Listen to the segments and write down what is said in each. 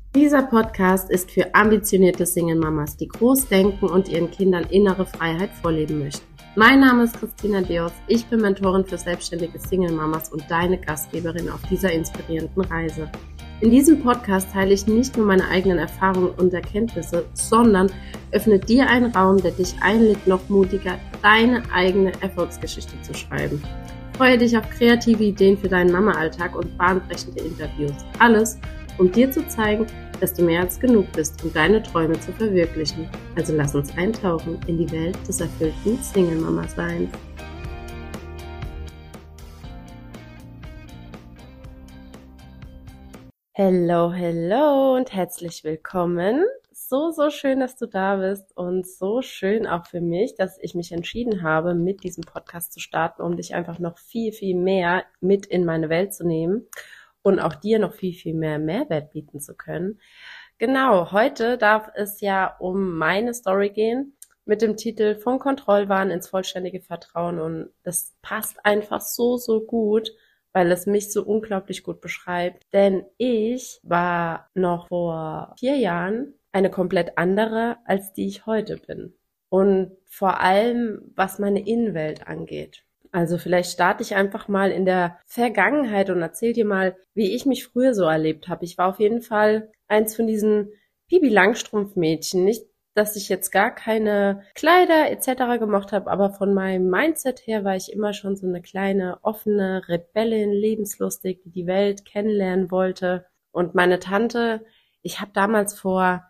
Dieser Podcast ist für ambitionierte Single-Mamas, die groß denken und ihren Kindern innere Freiheit vorleben möchten. Mein Name ist Christina Deos, ich bin Mentorin für selbstständige Single-Mamas und deine Gastgeberin auf dieser inspirierenden Reise. In diesem Podcast teile ich nicht nur meine eigenen Erfahrungen und Erkenntnisse, sondern öffne dir einen Raum, der dich einlädt, noch mutiger deine eigene Erfolgsgeschichte zu schreiben. Freue dich auf kreative Ideen für deinen Mama-Alltag und bahnbrechende Interviews. Alles, um dir zu zeigen, dass du mehr als genug bist, um deine Träume zu verwirklichen. Also lass uns eintauchen in die Welt des erfüllten Single-Mama-Seins. Hello und herzlich willkommen. So schön, dass du da bist und so schön auch für mich, dass ich mich entschieden habe, mit diesem Podcast zu starten, um dich einfach noch viel mehr mit in meine Welt zu nehmen und auch dir noch viel mehr Mehrwert bieten zu können. Genau, heute darf es ja um meine Story gehen mit dem Titel Vom Kontrollwahn ins vollständige Vertrauen, und das passt einfach so gut, weil es mich so unglaublich gut beschreibt, denn ich war noch vor 4 Jahren eine komplett andere, als die ich heute bin, und vor allem, was meine Innenwelt angeht. Also vielleicht starte ich einfach mal in der Vergangenheit und erzähl dir mal, wie ich mich früher so erlebt habe. Ich war auf jeden Fall eins von diesen Pipi-Langstrumpf-Mädchen. Nicht, dass ich jetzt gar keine Kleider etc. gemocht habe, aber von meinem Mindset her war ich immer schon so eine kleine, offene Rebellin, lebenslustig, die die Welt kennenlernen wollte. Und meine Tante, ich habe damals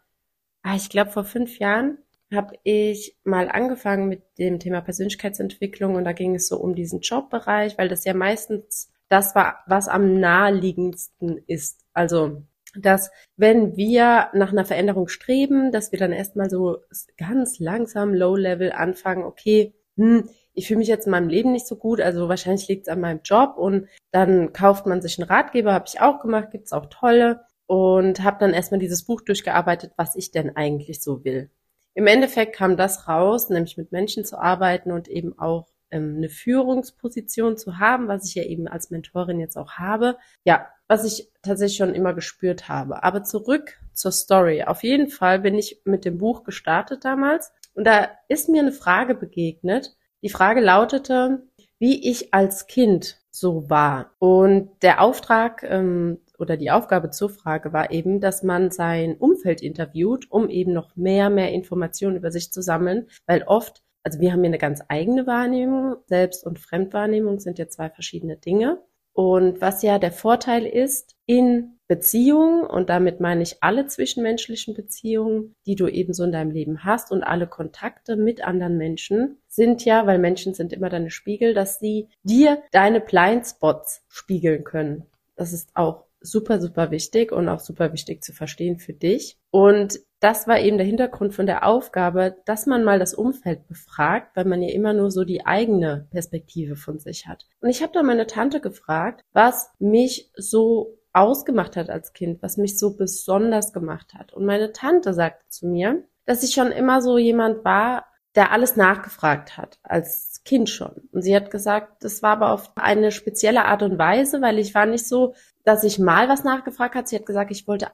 ich glaube vor 5 Jahren, habe ich mal angefangen mit dem Thema Persönlichkeitsentwicklung, und da ging es so um diesen Jobbereich, weil das ja meistens das war, was am naheliegendsten ist. Also, dass wenn wir nach einer Veränderung streben, dass wir dann erstmal so ganz langsam Low-Level anfangen, okay, ich fühle mich jetzt in meinem Leben nicht so gut, also wahrscheinlich liegt es an meinem Job, und dann kauft man sich einen Ratgeber, habe ich auch gemacht, gibt's auch tolle, und habe dann erstmal dieses Buch durchgearbeitet, was ich denn eigentlich so will. Im Endeffekt kam das raus, nämlich mit Menschen zu arbeiten und eben auch eine Führungsposition zu haben, was ich ja eben als Mentorin jetzt auch habe. Ja, was ich tatsächlich schon immer gespürt habe. Aber zurück zur Story. Auf jeden Fall bin ich mit dem Buch gestartet damals, und da ist mir eine Frage begegnet. Die Frage lautete, wie ich als Kind so war. Und der Auftrag oder die Aufgabe zur Frage war eben, dass man sein Umfeld interviewt, um eben noch mehr Informationen über sich zu sammeln, weil oft, also wir haben hier eine ganz eigene Wahrnehmung, Selbst- und Fremdwahrnehmung sind ja 2 verschiedene Dinge. Und was ja der Vorteil ist in Beziehungen, und damit meine ich alle zwischenmenschlichen Beziehungen, die du eben so in deinem Leben hast, und alle Kontakte mit anderen Menschen, sind ja, weil Menschen sind immer deine Spiegel, dass sie dir deine Blindspots spiegeln können. Das ist auch super wichtig und auch super wichtig zu verstehen für dich. Und das war eben der Hintergrund von der Aufgabe, dass man mal das Umfeld befragt, weil man ja immer nur so die eigene Perspektive von sich hat. Und ich habe da meine Tante gefragt, was mich so ausgemacht hat als Kind, was mich so besonders gemacht hat. Und meine Tante sagte zu mir, dass ich schon immer so jemand war, der alles nachgefragt hat, als Kind schon. Und sie hat gesagt, das war aber auf eine spezielle Art und Weise, weil ich war nicht so, dass ich mal was nachgefragt hat. Sie hat gesagt, ich wollte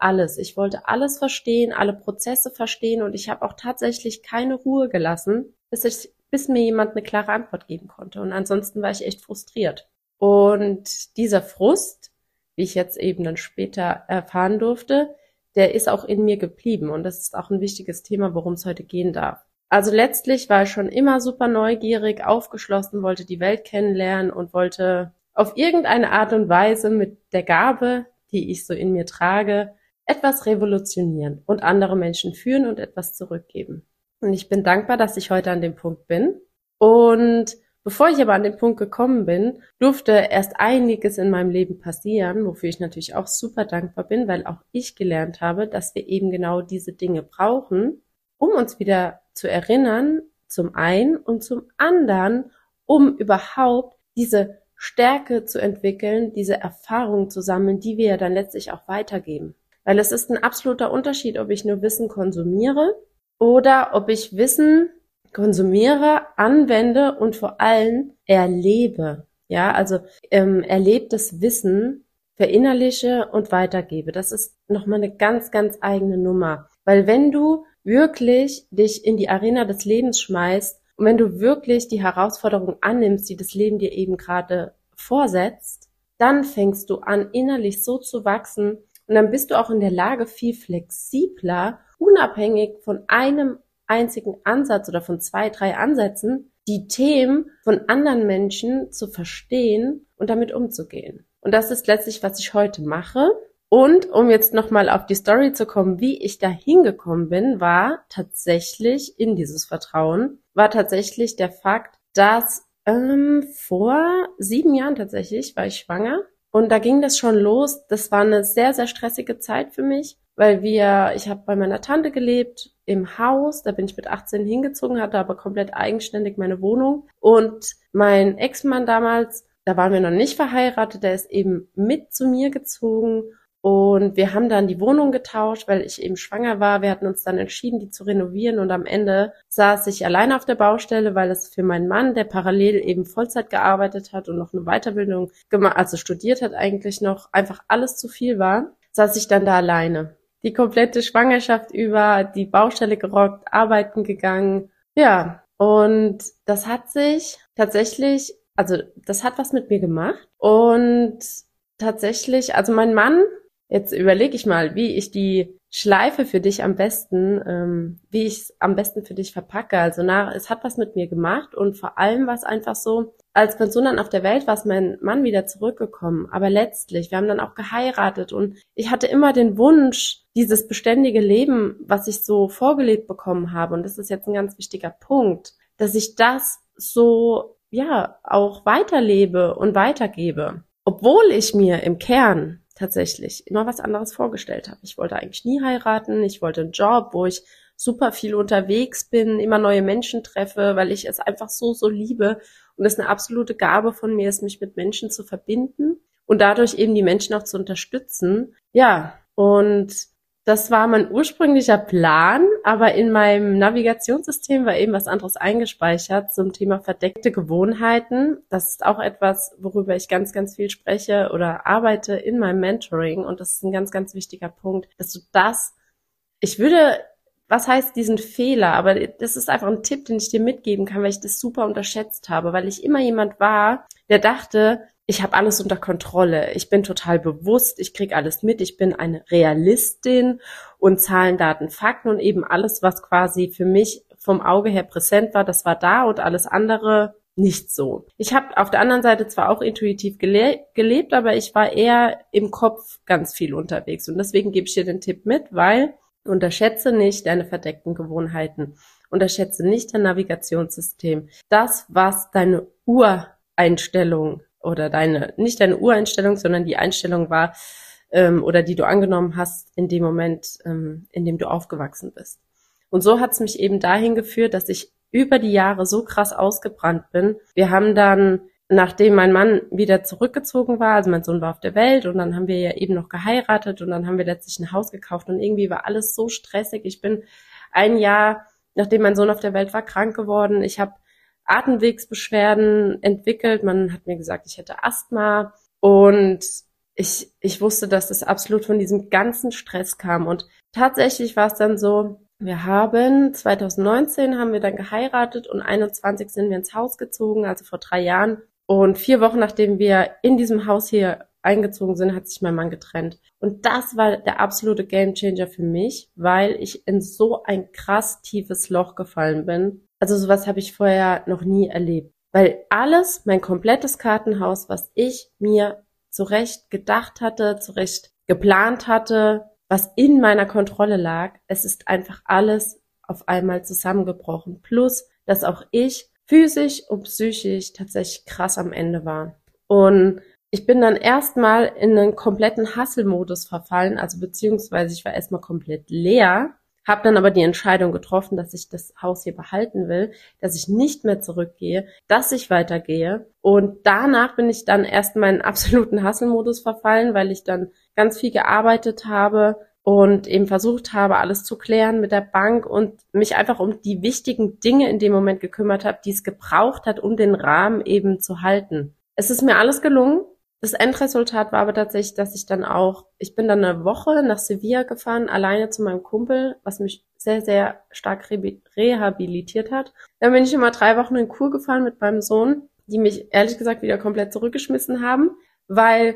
alles verstehen, alle Prozesse verstehen, und ich habe auch tatsächlich keine Ruhe gelassen, bis mir jemand eine klare Antwort geben konnte. Und ansonsten war ich echt frustriert. Und dieser Frust, wie ich jetzt eben dann später erfahren durfte, der ist auch in mir geblieben, und das ist auch ein wichtiges Thema, worum es heute gehen darf. Also letztlich war ich schon immer super neugierig, aufgeschlossen, wollte die Welt kennenlernen und wollte auf irgendeine Art und Weise mit der Gabe, die ich so in mir trage, etwas revolutionieren und andere Menschen führen und etwas zurückgeben. Und ich bin dankbar, dass ich heute an dem Punkt bin. Und bevor ich aber an den Punkt gekommen bin, durfte erst einiges in meinem Leben passieren, wofür ich natürlich auch super dankbar bin, weil auch ich gelernt habe, dass wir eben genau diese Dinge brauchen, um uns wieder zu erinnern, zum einen, und zum anderen, um überhaupt diese Stärke zu entwickeln, diese Erfahrungen zu sammeln, die wir ja dann letztlich auch weitergeben. Weil es ist ein absoluter Unterschied, ob ich nur Wissen konsumiere oder ob ich Wissen konsumiere, anwende und vor allem erlebe. Ja, also erlebtes Wissen verinnerliche und weitergebe. Das ist nochmal eine ganz, ganz eigene Nummer. Weil wenn du wirklich dich in die Arena des Lebens schmeißt und wenn du wirklich die Herausforderung annimmst, die das Leben dir eben gerade vorsetzt, dann fängst du an, innerlich so zu wachsen und dann bist du auch in der Lage, viel flexibler, unabhängig von einem einzigen Ansatz oder von 2, 3 Ansätzen, die Themen von anderen Menschen zu verstehen und damit umzugehen. Und das ist letztlich, was ich heute mache. Und um jetzt nochmal auf die Story zu kommen, wie ich da hingekommen bin, war tatsächlich in dieses Vertrauen, war tatsächlich der Fakt, dass vor 7 Jahren tatsächlich war ich schwanger. Und da ging das schon los. Das war eine sehr, sehr stressige Zeit für mich, weil ich habe bei meiner Tante gelebt im Haus. Da bin ich mit 18 hingezogen, hatte aber komplett eigenständig meine Wohnung. Und mein Ex-Mann damals, da waren wir noch nicht verheiratet, der ist eben mit zu mir gezogen. Und wir haben dann die Wohnung getauscht, weil ich eben schwanger war. Wir hatten uns dann entschieden, die zu renovieren. Und am Ende saß ich alleine auf der Baustelle, weil es für meinen Mann, der parallel eben Vollzeit gearbeitet hat und noch eine Weiterbildung gemacht, also studiert hat eigentlich noch, einfach alles zu viel war, saß ich dann da alleine. Die komplette Schwangerschaft über, die Baustelle gerockt, arbeiten gegangen. Ja, und das hat sich tatsächlich, also das hat was mit mir gemacht. Und tatsächlich, also mein Mann, jetzt überlege ich mal, wie ich die Schleife für dich am besten, wie ich es am besten für dich verpacke. Also es hat was mit mir gemacht und vor allem war es einfach so, als Pension dann auf der Welt war, ist mein Mann wieder zurückgekommen. Aber letztlich, wir haben dann auch geheiratet und ich hatte immer den Wunsch, dieses beständige Leben, was ich so vorgelebt bekommen habe, und das ist jetzt ein ganz wichtiger Punkt, dass ich das so, ja, auch weiterlebe und weitergebe. Obwohl ich mir im Kern tatsächlich immer was anderes vorgestellt habe. Ich wollte eigentlich nie heiraten, ich wollte einen Job, wo ich super viel unterwegs bin, immer neue Menschen treffe, weil ich es einfach so, so liebe und es eine absolute Gabe von mir ist, mich mit Menschen zu verbinden und dadurch eben die Menschen auch zu unterstützen. Ja, und das war mein ursprünglicher Plan, aber in meinem Navigationssystem war eben was anderes eingespeichert zum Thema verdeckte Gewohnheiten. Das ist auch etwas, worüber ich ganz, ganz viel spreche oder arbeite in meinem Mentoring. Und das ist ein ganz, ganz wichtiger Punkt, dass du was heißt diesen Fehler? Aber das ist einfach ein Tipp, den ich dir mitgeben kann, weil ich das super unterschätzt habe, weil ich immer jemand war, der dachte, ich habe alles unter Kontrolle, ich bin total bewusst, ich krieg alles mit, ich bin eine Realistin und Zahlen, Daten, Fakten und eben alles, was quasi für mich vom Auge her präsent war, das war da und alles andere nicht so. Ich habe auf der anderen Seite zwar auch intuitiv gelebt, aber ich war eher im Kopf ganz viel unterwegs und deswegen gebe ich dir den Tipp mit, weil unterschätze nicht deine verdeckten Gewohnheiten, unterschätze nicht dein Navigationssystem. Das, was deine Ureinstellung oder nicht deine Ureinstellung, sondern die Einstellung war oder die du angenommen hast in dem Moment, in dem du aufgewachsen bist. Und so hat es mich eben dahin geführt, dass ich über die Jahre so krass ausgebrannt bin. Wir haben dann, nachdem mein Mann wieder zurückgezogen war, also mein Sohn war auf der Welt und dann haben wir ja eben noch geheiratet und dann haben wir letztlich ein Haus gekauft und irgendwie war alles so stressig. Ich bin ein Jahr, nachdem mein Sohn auf der Welt war, krank geworden. Ich habe Atemwegsbeschwerden entwickelt. Man hat mir gesagt, ich hätte Asthma und ich wusste, dass das absolut von diesem ganzen Stress kam. Und tatsächlich war es dann so, 2019 haben wir dann geheiratet und 21 sind wir ins Haus gezogen, also vor 3 Jahren. Und 4 Wochen, nachdem wir in diesem Haus hier eingezogen sind, hat sich mein Mann getrennt. Und das war der absolute Gamechanger für mich, weil ich in so ein krass tiefes Loch gefallen bin. Also sowas habe ich vorher noch nie erlebt. Weil mein komplettes Kartenhaus, was ich mir zurecht gedacht hatte, zurecht geplant hatte, was in meiner Kontrolle lag, es ist einfach alles auf einmal zusammengebrochen. Plus, dass auch ich physisch und psychisch tatsächlich krass am Ende war. Und ich bin dann erstmal in einen kompletten Hustle-Modus verfallen, also beziehungsweise ich war erstmal komplett leer, habe dann aber die Entscheidung getroffen, dass ich das Haus hier behalten will, dass ich nicht mehr zurückgehe, dass ich weitergehe. Und danach bin ich dann erstmal in einen absoluten Hustle-Modus verfallen, weil ich dann ganz viel gearbeitet habe und eben versucht habe, alles zu klären mit der Bank und mich einfach um die wichtigen Dinge in dem Moment gekümmert habe, die es gebraucht hat, um den Rahmen eben zu halten. Es ist mir alles gelungen. Das Endresultat war aber tatsächlich, dass ich bin dann eine Woche nach Sevilla gefahren, alleine zu meinem Kumpel, was mich sehr, sehr stark rehabilitiert hat. Dann bin ich immer 3 Wochen in Kur gefahren mit meinem Sohn, die mich ehrlich gesagt wieder komplett zurückgeschmissen haben, weil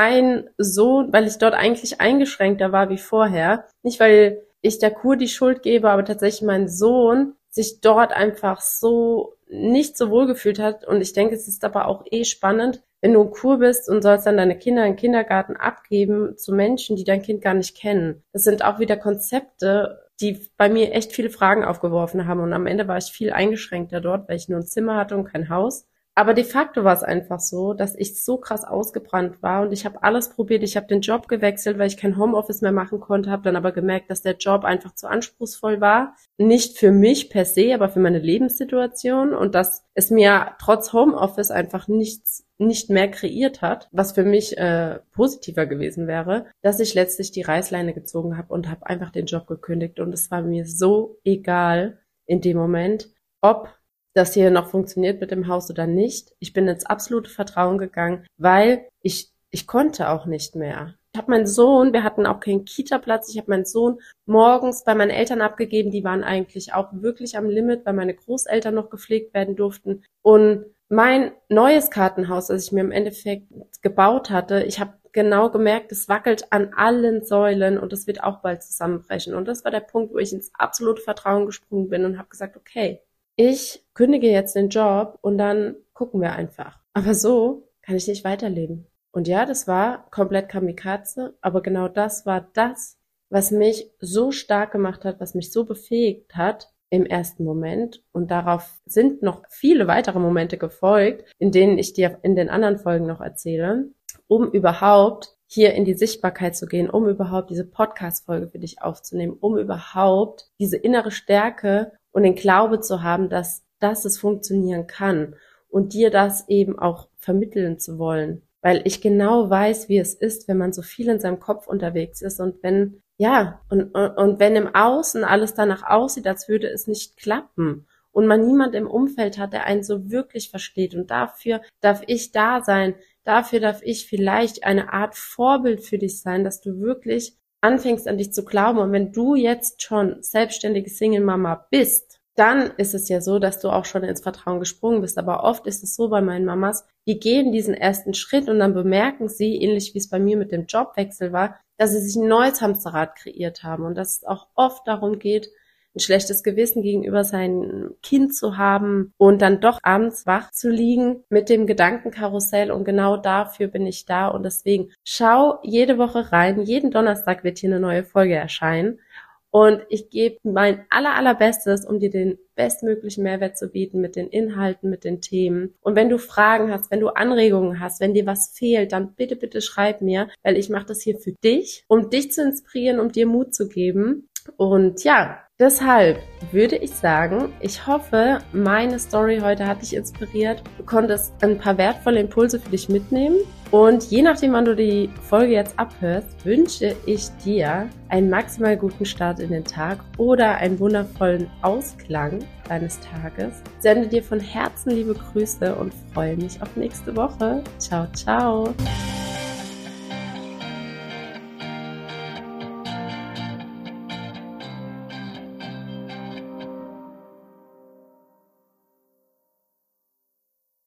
ich dort eigentlich eingeschränkter war wie vorher. Nicht, weil ich der Kur die Schuld gebe, aber tatsächlich mein Sohn sich dort einfach so nicht so wohl gefühlt hat. Und ich denke, es ist aber auch spannend, wenn du in Kur bist und sollst dann deine Kinder in den Kindergarten abgeben zu Menschen, die dein Kind gar nicht kennen. Das sind auch wieder Konzepte, die bei mir echt viele Fragen aufgeworfen haben. Und am Ende war ich viel eingeschränkter dort, weil ich nur ein Zimmer hatte und kein Haus. Aber de facto war es einfach so, dass ich so krass ausgebrannt war und ich habe alles probiert. Ich habe den Job gewechselt, weil ich kein Homeoffice mehr machen konnte, habe dann aber gemerkt, dass der Job einfach zu anspruchsvoll war. Nicht für mich per se, aber für meine Lebenssituation und dass es mir trotz Homeoffice einfach nicht mehr kreiert hat, was für mich positiver gewesen wäre, dass ich letztlich die Reißleine gezogen habe und habe einfach den Job gekündigt. Und es war mir so egal in dem Moment, ob das hier noch funktioniert mit dem Haus oder nicht. Ich bin ins absolute Vertrauen gegangen, weil ich konnte auch nicht mehr. Ich habe meinen Sohn, wir hatten auch keinen Kita-Platz, ich habe meinen Sohn morgens bei meinen Eltern abgegeben, die waren eigentlich auch wirklich am Limit, weil meine Großeltern noch gepflegt werden durften. Und mein neues Kartenhaus, das ich mir im Endeffekt gebaut hatte, ich habe genau gemerkt, es wackelt an allen Säulen und es wird auch bald zusammenbrechen. Und das war der Punkt, wo ich ins absolute Vertrauen gesprungen bin und habe gesagt, okay, ich kündige jetzt den Job und dann gucken wir einfach. Aber so kann ich nicht weiterleben. Und ja, das war komplett Kamikaze, aber genau das war das, was mich so stark gemacht hat, was mich so befähigt hat im ersten Moment. Und darauf sind noch viele weitere Momente gefolgt, in denen ich dir in den anderen Folgen noch erzähle, um überhaupt hier in die Sichtbarkeit zu gehen, um überhaupt diese Podcast-Folge für dich aufzunehmen, um überhaupt diese innere Stärke und den Glaube zu haben, dass es funktionieren kann und dir das eben auch vermitteln zu wollen. Weil ich genau weiß, wie es ist, wenn man so viel in seinem Kopf unterwegs ist und wenn im Außen alles danach aussieht, als würde es nicht klappen und man niemand im Umfeld hat, der einen so wirklich versteht und dafür darf ich da sein, dafür darf ich vielleicht eine Art Vorbild für dich sein, dass du wirklich anfängst an dich zu glauben und wenn du jetzt schon selbstständige Single-Mama bist, dann ist es ja so, dass du auch schon ins Vertrauen gesprungen bist. Aber oft ist es so bei meinen Mamas, die gehen diesen ersten Schritt und dann bemerken sie, ähnlich wie es bei mir mit dem Jobwechsel war, dass sie sich ein neues Hamsterrad kreiert haben und dass es auch oft darum geht, ein schlechtes Gewissen gegenüber seinem Kind zu haben und dann doch abends wach zu liegen mit dem Gedankenkarussell und genau dafür bin ich da und deswegen schau jede Woche rein, jeden Donnerstag wird hier eine neue Folge erscheinen und ich gebe mein allerbestes, um dir den bestmöglichen Mehrwert zu bieten mit den Inhalten, mit den Themen. Und wenn du Fragen hast, wenn du Anregungen hast, wenn dir was fehlt, dann bitte schreib mir, weil ich mache das hier für dich, um dich zu inspirieren, um dir Mut zu geben. Und ja, deshalb würde ich sagen, ich hoffe, meine Story heute hat dich inspiriert. Du konntest ein paar wertvolle Impulse für dich mitnehmen. Und je nachdem, wann du die Folge jetzt abhörst, wünsche ich dir einen maximal guten Start in den Tag oder einen wundervollen Ausklang deines Tages. Ich sende dir von Herzen liebe Grüße und freue mich auf nächste Woche. Ciao, ciao.